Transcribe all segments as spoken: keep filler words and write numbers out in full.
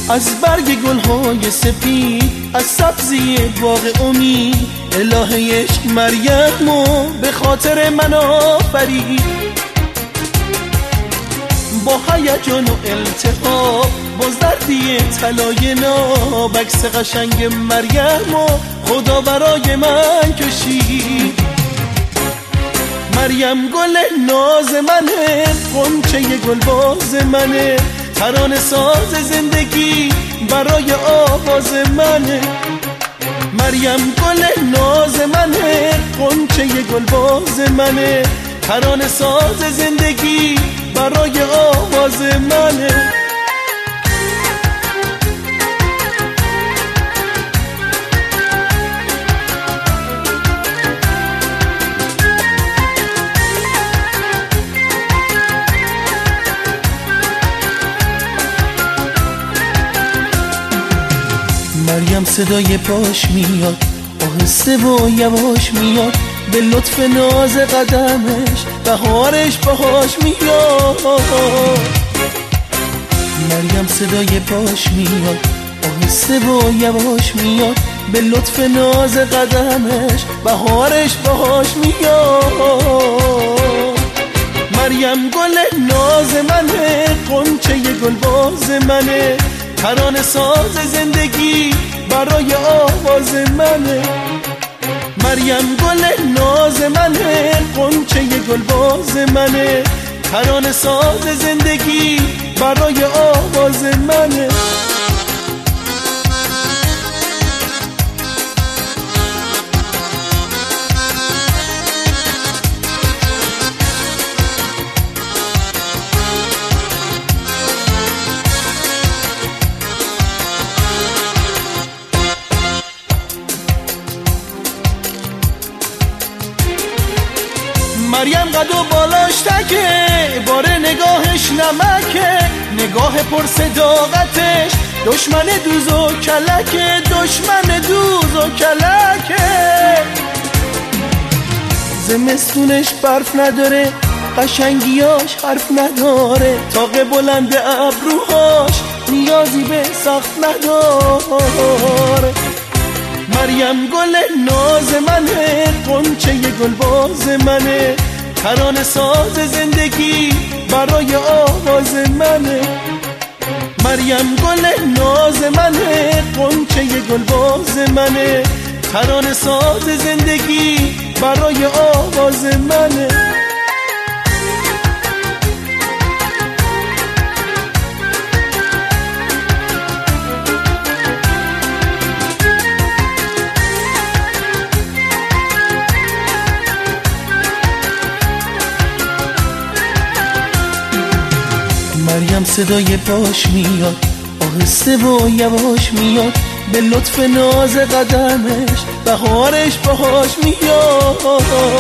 از برگ گلهای سپید، از سبزی باغ امید، الهه عشق مریمو به خاطر من آفرید. با هیجان و التهاب، با زردی طلای ناب، عکس قشنگ مریمو خدا برای من کشید. مریم گل ناز منه، غنچه گلباز منه، ترانه ساز زندگی برای آواز منه. مریم گل ناز منه، غنچه گلباز منه، ترانه ساز زندگی برای آواز منه. مریم صدای پاش میاد، آهسته و یواش میاد، به لطف ناز قدمش بهارش باهاش میاد. مریم صدای پاش میاد، آهسته و یواش میاد، به لطف ناز قدمش بهارش باهاش میاد. مریم گل ناز منه، غنچه گلباز منه، ترانه ساز زندگی برای آواز منه. مریم گل ناز منه، غنچه گلباز منه، ترانه ساز زندگی برای آواز منه. مریم قد و بالاش تکه، بار نگاهش نمکه، نگاه پر صداقتش دشمن دوز و کلکه، دشمن دوز و کلکه. زمستونش برف نداره، قشنگیاش حرف نداره، طاق بلند ابروهاش نیازی به سقف نداره. مریم گل ناز منه، غنچه گلباز منه، ترانه ساز زندگی برای آواز منه. مریم گل ناز منه، غنچه گلباز منه، ترانه ساز زندگی برای آواز منه. مریم صدای پاش میاد، آهسته و یواش میاد، به لطف ناز قدمش بهارش باهاش میاد.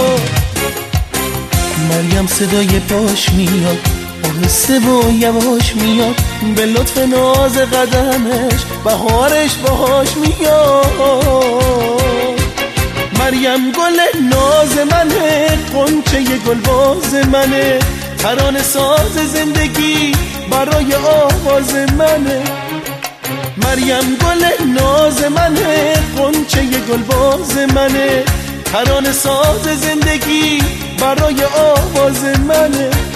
مریم صدای پاش میاد، آهسته و یواش میاد، به لطف ناز قدمش بهارش باهاش میاد. مریم گل ناز منه، غنچه گلباز منه، ترانه ساز زندگی برای آواز منه. مریم گل ناز منه، غنچه گلباز منه، ترانه ساز زندگی برای آواز منه.